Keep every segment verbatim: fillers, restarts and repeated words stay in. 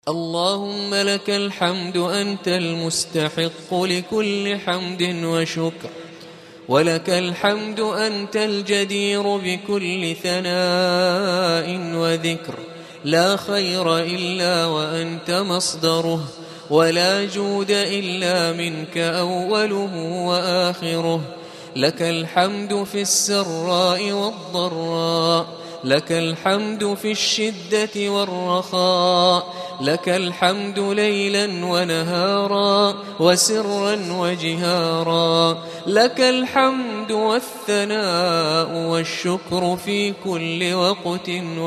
اللهم لك الحمد أنت المستحق لكل حمد وشكر، ولك الحمد أنت الجدير بكل ثناء وذكر، لا خير إلا وأنت مصدره، ولا جود إلا منك أوله وآخره. لك الحمد في السراء والضراء، لك الحمد في الشدة والرخاء، لك الحمد ليلا ونهارا وسرا وجهارا، لك الحمد والثناء والشكر في كل وقت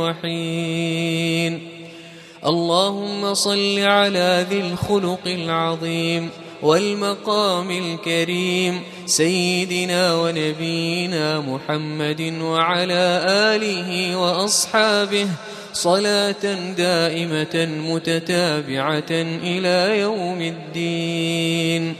وحين. اللهم صل على ذي الخلق العظيم والمقام الكريم سيدنا ونبينا محمد وعلى آله وأصحابه صلاة دائمة متتابعة إلى يوم الدين.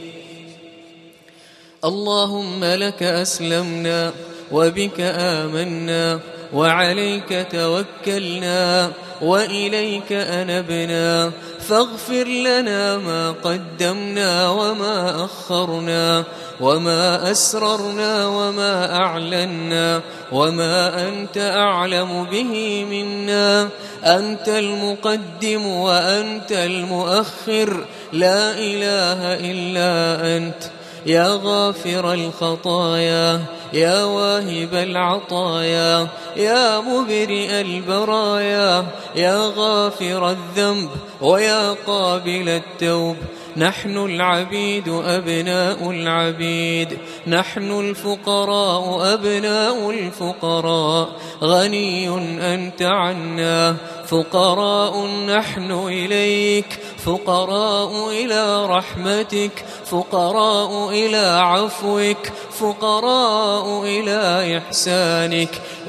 اللهم لك أسلمنا وبك آمنا وعليك توكلنا وإليك أنبنا، فاغفر لنا ما قدمنا وما أخرنا وما أسررنا وما أعلنا وما أنت أعلم به منا. أنت المقدم وأنت المؤخر، لا إله إلا أنت. يا غافر الخطايا، يا واهب العطايا، يا مبرئ البرايا، يا غافر الذنب ويا قابل التوب. نحن العبيد أبناء العبيد، نحن الفقراء أبناء الفقراء. غني أنت عنا، فقراء نحن إليك، فقراء إلى رحمتك، فقراء إلى عفوك، فقراء إلى إحسانك.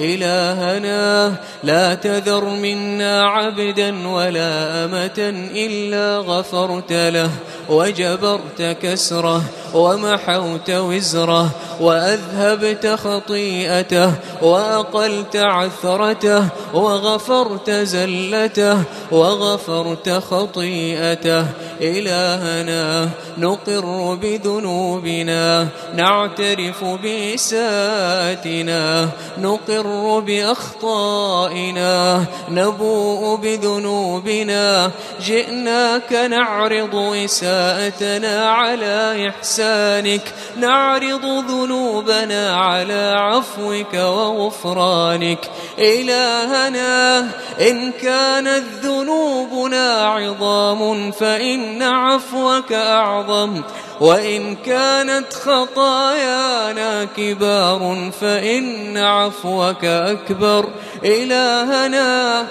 إلهنا لا تذر منا عبدا ولا أمة إلا غفرت له وجبرت كسره ومحوت وزره وأذهبت خطيئته وأقلت عثرته وغفرت زلته وغفرت خطيئته. إلهنا نقر بذنوبنا، نعترف بإساءتنا، نقر بأخطائنا، نبوء بذنوبنا. جئناك نعرض إساءتنا على إحسانك، نعرض ذنوبنا على عفوك وغفرانك. إلهنا إن كانت ذنوبنا عظام فإن عفوك أعظم، وإن كانت خطايانا كبار فإن عفوك أكبر. إلهنا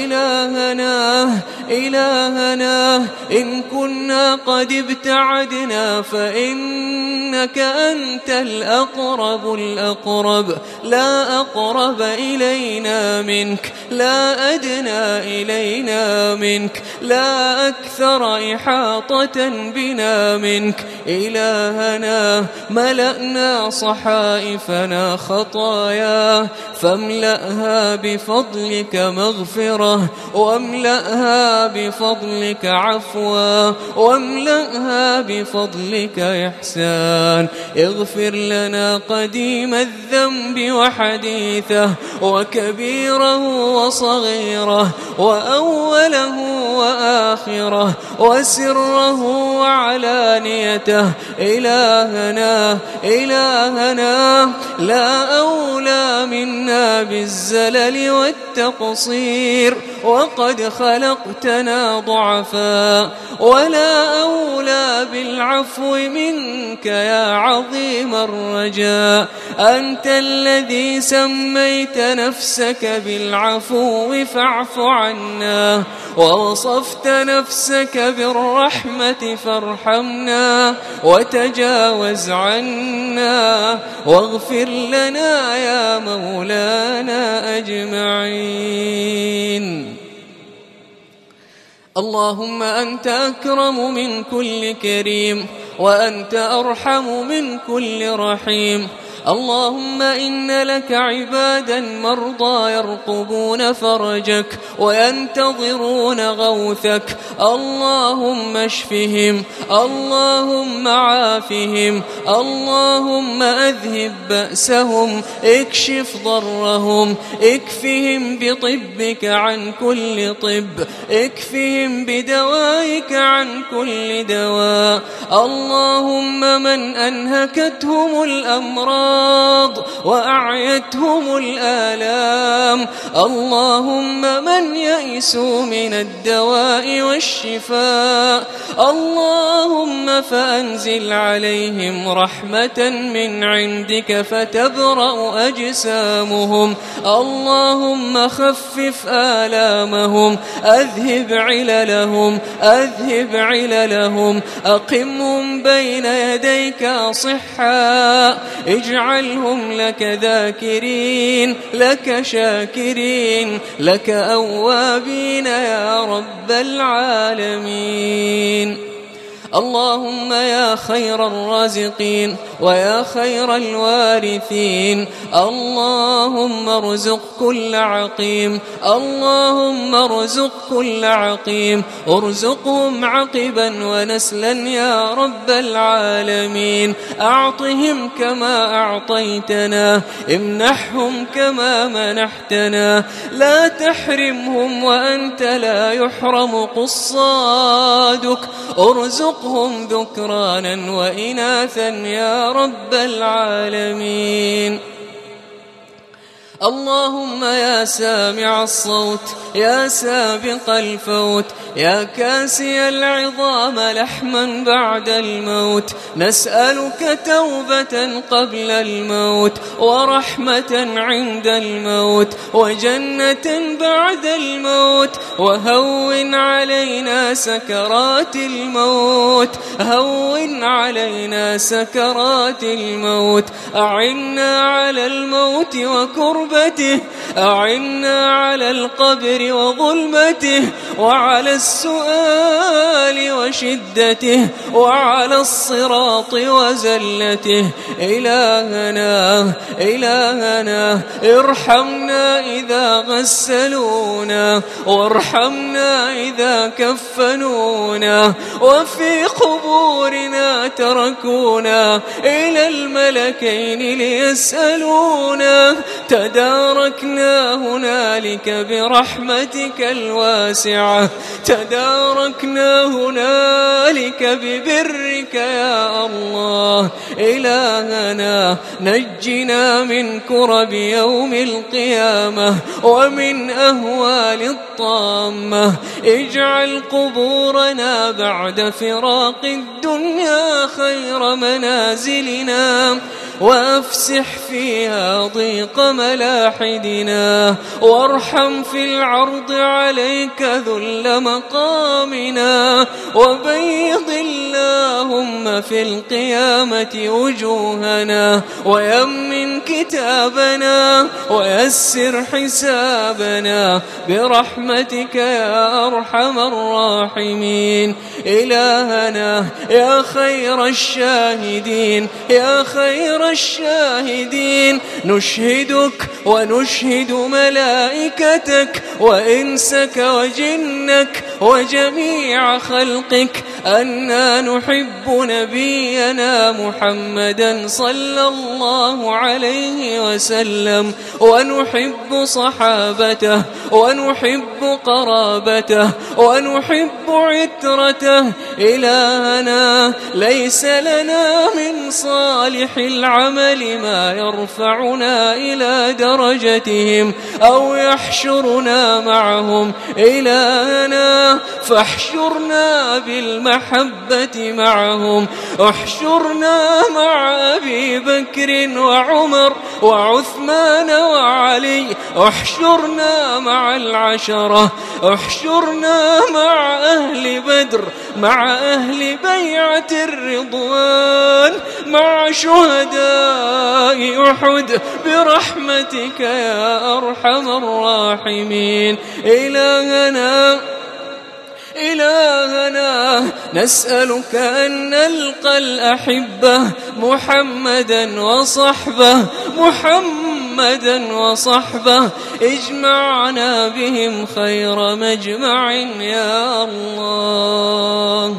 إلهنا إلهنا إن كنا قد ابتعدنا فإنك أنت الأقرب الأقرب، لا أقرب إلينا منك، لا أدنى إلينا منك، لا أكثر إحاطة بنا منك. إلهنا ملأنا صحائفنا خطايا، فاملأها بفضلك مغفرة، واملأها بفضلك عفوا، واملأها بفضلك إحسان. اغفر لنا قديم الذنب وحديثه وكبيره وصغيره وأوله وآخره وسره وعلانيته. إلهنا إلهنا لا أولى منا بالزلل والتقصير، وقد خلقتنا ضعفا، ولا أولى بالعفو منك يا عظيم الرجاء. أنت الذي سميت نفسك بالعفو فاعف عنا، ووصفت نفسك بالرحمة فارحمنا، وتجاوز عنا، واغفر لنا يا مولانا أجمعين. اللهم أنت أكرم من كل كريم، وأنت أرحم من كل رحيم. اللهم إن لك عبادا مرضى يرقبون فرجك وينتظرون غوثك، اللهم اشفهم، اللهم عافهم، اللهم أذهب بأسهم، اكشف ضرهم، اكفهم بطبك عن كل طب، اكفهم بدوائك عن كل دواء. اللهم من أنهكتهم الأمراض وأعيتهم الآلام، اللهم من يئسوا من الدواء والشفاء، اللهم فأنزل عليهم رحمة من عندك فتبرأ أجسامهم، اللهم خفف آلامهم، أذهب عللهم، أذهب عللهم، أقمهم بين يديك أصحاء، اجعلهم لك ذاكرين، لك شاكرين، لك أوابين يا رب العالمين. اللهم يا خير الرازقين ويا خير الوارثين، اللهم ارزق كل عقيم، اللهم ارزق كل عقيم، ارزقهم عقبا ونسلا يا رب العالمين. أعطهم كما أعطيتنا، امنحهم كما منحتنا، لا تحرمهم وأنت لا يحرم قصادك، ارزقهم ذكرانا وإناثا يا رب العالمين. اللهم يا سامع الصوت، يا سابق الفوت، يا كاسي العظام لحما بعد الموت، نسألك توبة قبل الموت، ورحمة عند الموت، وجنة بعد الموت، وهون علينا سكرات الموت، هون علينا سكرات الموت، أعنا على الموت وكربته، أعنا على القبر وظلمته، وعلى السؤال وشدته، وعلى الصراط وزلته. إلهنا إلهنا ارحمنا إذا غسلونا، وارحمنا إذا كفنونا، وفي قبورنا تركونا إلى الملكين ليسألونا، تداركنا هنالك برحمتك الواسعة، تداركنا هنالك ببرك يا الله. إلهنا نجنا من كرب يوم القيامة ومن أهوال الطامة، اجعل قبورنا بعد فراق الدنيا خير منازلنا، وأفسح فيها ضيق ملاحدنا، وارحم في العرض عليك ذل مقامنا، وبيض اللهم في القيامة وجوهنا، ويمن كتابنا، ويسر حسابنا برحمتك يا أرحم الراحمين. إلهنا يا خير الشاهدين، يا خير الشاهدين، نشهدك ونشهد ملائكتك وإنسك وجنك وجميع خلقك أننا نحب نبينا محمدا صلى الله عليه وسلم، ونحب صحابته، ونحب قرابته، ونحب عترته. إلهنا ليس لنا من صالح العمل ما يرفعنا إلى درجتهم أو يحشرنا معهم، إلهنا فاحشرنا بالمحبة معهم، احشرنا مع أبي بكر وعمر وعثمان وعلي، احشرنا مع العشرة، احشرنا مع أهل بدر، مع أهل بيعة الرضوان، مع شهداء أحد برحمتك يا أرحم الراحمين. إلهنا إلهنا نسألك أن نلقى الأحبة محمدا وصحبه محمدا وصحبه اجمعنا بهم خير مجمع يا الله.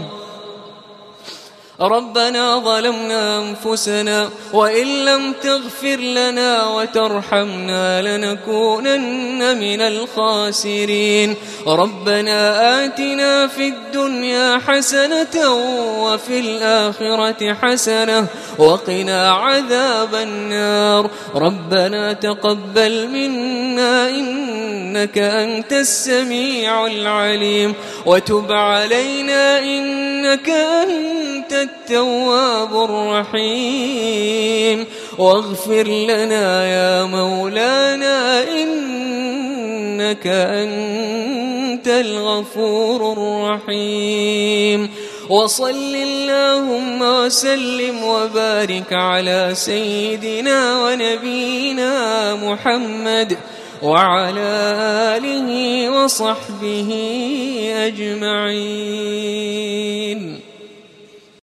ربنا ظلمنا أنفسنا وإن لم تغفر لنا وترحمنا لنكونن من الخاسرين. ربنا آتنا في الدنيا حسنة وفي الآخرة حسنة وقنا عذاب النار. ربنا تقبل منا إنك أنت السميع العليم وتب علينا إنك أنت التواب الرحيم. واغفر لنا يا مولانا إنك أنت الغفور الرحيم. وصل اللهم وسلم وبارك على سيدنا ونبينا محمد وعلى آله وصحبه أجمعين.